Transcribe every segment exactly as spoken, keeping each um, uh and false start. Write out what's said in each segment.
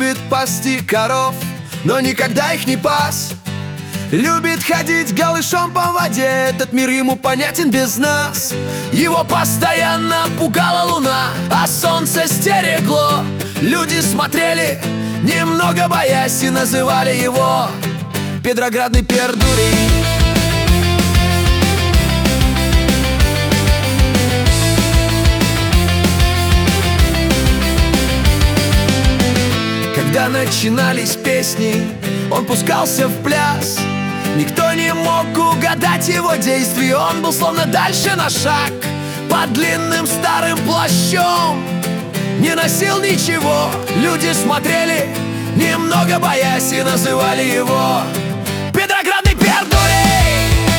любит пасти коров, но никогда их не пас. Любит ходить голышом по воде, этот мир ему понятен без нас. Его постоянно пугала луна, а солнце стерегло. Люди смотрели, немного боясь, и называли его Петроградный пердурий. Когда начинались песни, он пускался в пляс. Никто не мог угадать его действий, он был словно дальше на шаг. Под длинным старым плащом не носил ничего. Люди смотрели, немного боясь, и называли его Петроградный пердурей.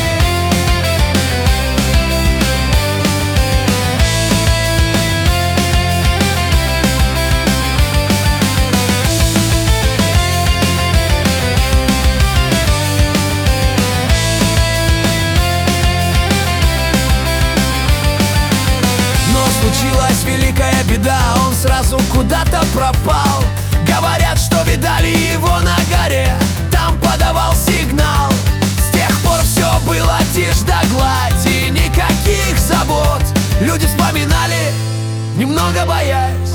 Случилась великая беда, он сразу куда-то пропал. Говорят, что видали его на горе, там подавал сигнал. С тех пор все было тишь да гладь и никаких забот. Люди вспоминали, немного боясь,